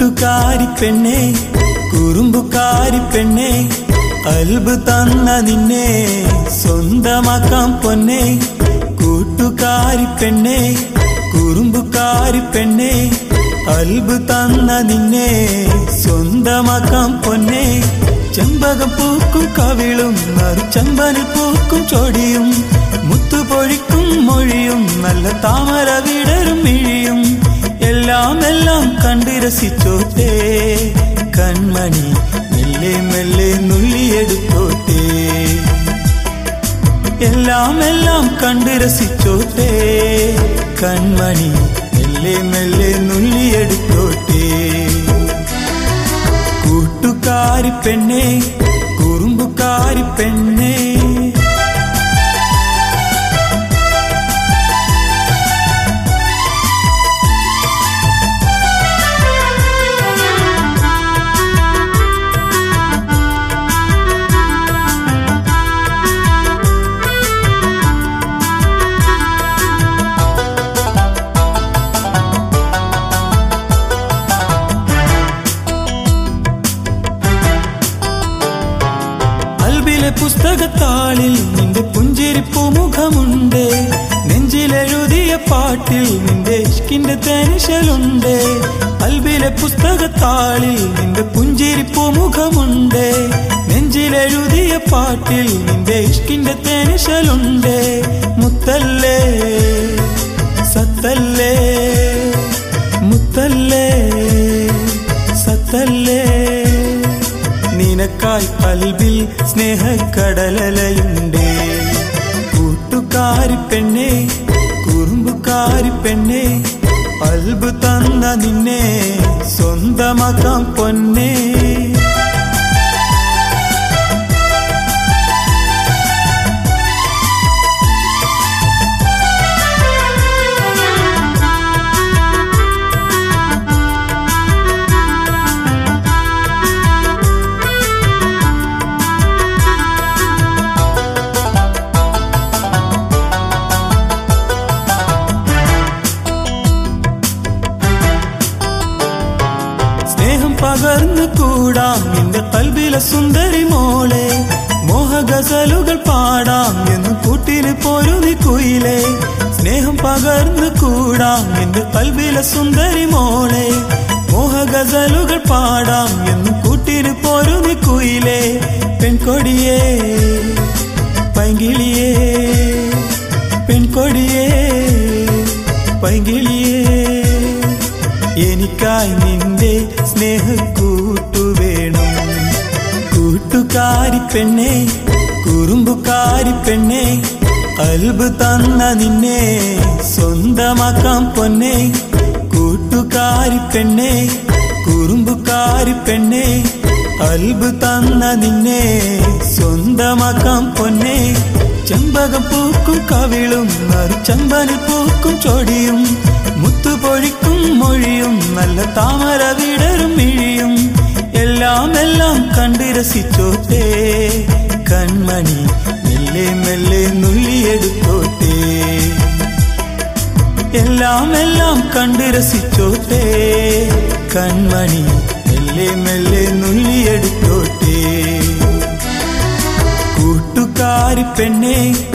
കൂട്ടുകാരി പെണ്ണേ കുറുമ്പുകാരി പെണ്ണേ അൽബ് തന്ന നിന്നെ സ്വന്തമാക്കാം പൊന്നേ കൂട്ടുകാരി പെണ്ണേ കുറുമ്പുകാരി പെണ്ണേ അൽബ് തന്ന നിന്നെ സ്വന്തമാക്കാം പൊന്നേ ചെമ്പകം പൂക്കും കവിളും നറുചമ്പനിൽ പൂക്കും ചോടിയും മുത്തുപൊഴിക്കും മൊഴിയും നല്ല താമര വിടരും മിഴിയും എല്ലാം എല്ലാം കണ്ട് രസിച്ചോട്ടെ കൺമണി മെല്ലെ മെല്ലെ നുള്ളിയെടുത്തോട്ടെ എല്ലാം എല്ലാം കണ്ട് രസിച്ചോട്ടെ കൺമണി മെല്ലെ മെല്ലെ നുള്ളിയെടുത്തോട്ടെ കൂട്ടുകാരി പെണ്ണേ കുറുമ്പുകാരി പെണ്ണേ പുസ്തകത്താളിൽ നിന്റെ പുഞ്ചിരിപ്പൂ മുഖമുണ്ട് നെഞ്ചിലെഴുതിയ പാട്ടിൽ നിന്റെ ഇഷ്കിന്റെ തേനിശലുണ്ട് അൽബിലെ പുസ്തകത്താളിൽ നിന്റെ പുഞ്ചിരിപ്പൂ മുഖമുണ്ട് നെഞ്ചിലെഴുതിയ പാട്ടിൽ നിന്റെ ഇഷ്കിന്റെ തേനിശലുണ്ട് മുത്തല്ലേ സത്തല്ലേ മുത്തല്ലേ സത്തല്ലേ നിനക്കായി കൽബിൽ സ്നേഹക്കടലയുണ്ട് കൂട്ടുകാരി പെണ്ണേ കുറുമ്പുകാരി പെണ്ണേ അൽബ് തന്ന നിന്നെ സ്വന്തമാക്കാം പൊന്നേ പകർന്നു കൂടാം നിന്റെ കൽബിലെ സുന്ദരി മോളെ മോഹഗസലുകൾ പാടാം എന്ന് കൂട്ടിന് പോരുതി കുയിലേ സ്നേഹം പകർന്നു കൂടാം നിന്റെ കൽബിലെ സുന്ദരി മോളെ മോഹഗസലുകൾ പാടാം എന്ന് കൂട്ടിന് പോരുതി കുയിലേ പെൺകൊടിയേ പൈങ്കിളിയേ പെൺകൊടിയേ പൈങ്കിളിയേ എനിക്കായി നിന്റെ സ്നേഹക്കൂട്ടു വേണം കൂട്ടുകാരി പെണ്ണേ കുറുമ്പുകാരി പെണ്ണേ അൽബ് തന്ന നിന്നെ സ്വന്തമാക്കാം പൊന്നേ കൂട്ടുകാരി പെണ്ണേ കുറുമ്പുകാരി പെണ്ണേ അൽബ് തന്ന നിന്നെ സ്വന്തമാക്കാം പൊന്നേ ചെമ്പകം പൂക്കും കവിളും നറുചമ്പനിൽ പൂക്കും ചോടിയും മുത്തുപൊഴിക്കും മൊഴിയും നല്ല താമര വിടരും മിഴിയും എല്ലാം എല്ലാം കണ്ട് രസിച്ചോട്ടെ കൺമണി മെല്ലെ മെല്ലെ നുള്ളിയെടുത്തോട്ടെ എല്ലാം എല്ലാം കണ്ട് രസിച്ചോട്ടെ കൺമണി മെല്ലെ മെല്ലെ നുള്ളിയെടുത്തോട്ടെ കൂട്ടുകാരി പെണ്ണേ